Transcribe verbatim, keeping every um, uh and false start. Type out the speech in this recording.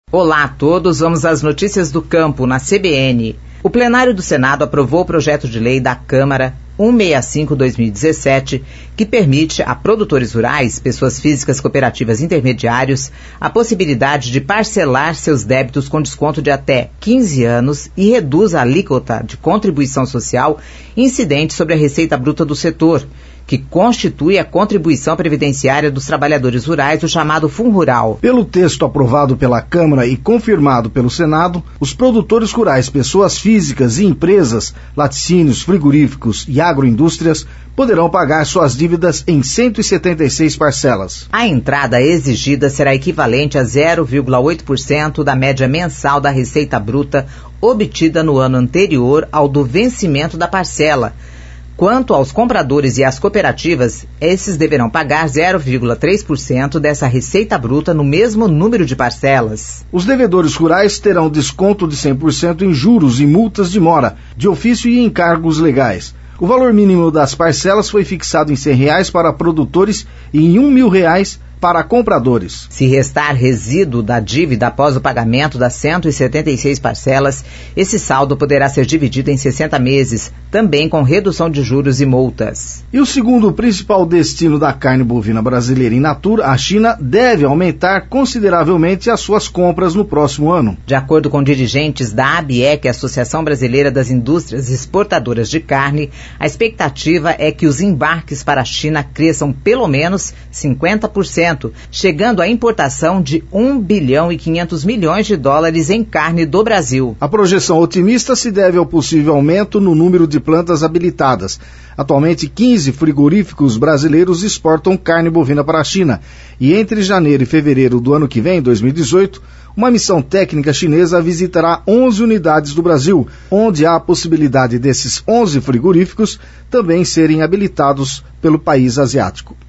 Olá a todos, vamos às notícias do campo na C B N. O plenário do Senado aprovou o projeto de lei da Câmara cento e sessenta e cinco barra dois mil e dezessete, que permite a produtores rurais, pessoas físicas, cooperativas e intermediários, a possibilidade de parcelar seus débitos com desconto de até quinze anos e reduz a alíquota de contribuição social incidente sobre a receita bruta do setor, que constitui a contribuição previdenciária dos trabalhadores rurais, o chamado FUNRURAL. Pelo texto aprovado pela Câmara e confirmado pelo Senado, os produtores rurais, pessoas físicas e empresas, laticínios, frigoríficos e agroindústrias poderão pagar suas dívidas em cento e setenta e seis parcelas. A entrada exigida será equivalente a zero vírgula oito por cento da média mensal da receita bruta obtida no ano anterior ao do vencimento da parcela. Quanto aos compradores e às cooperativas, esses deverão pagar zero vírgula três por cento dessa receita bruta no mesmo número de parcelas. Os devedores rurais terão desconto de cem por cento em juros e multas de mora, de ofício e encargos legais. O valor mínimo das parcelas foi fixado em cem reais para produtores e em um mil reais para compradores. Se restar resíduo da dívida após o pagamento das cento e setenta e seis parcelas, esse saldo poderá ser dividido em sessenta meses, também com redução de juros e multas. E o segundo principal destino da carne bovina brasileira in natura, a China, deve aumentar consideravelmente as suas compras no próximo ano. De acordo com dirigentes da ABIEC, Associação Brasileira das Indústrias Exportadoras de Carne, a expectativa é que os embarques para a China cresçam pelo menos cinquenta por cento, chegando à importação de um bilhão e quinhentos milhões de dólares em carne do Brasil. A projeção otimista se deve ao possível aumento no número de plantas habilitadas. Atualmente, quinze frigoríficos brasileiros exportam carne bovina para a China. E entre janeiro e fevereiro do ano que vem, dois mil e dezoito, uma missão técnica chinesa visitará onze unidades do Brasil, onde há a possibilidade desses onze frigoríficos também serem habilitados pelo país asiático.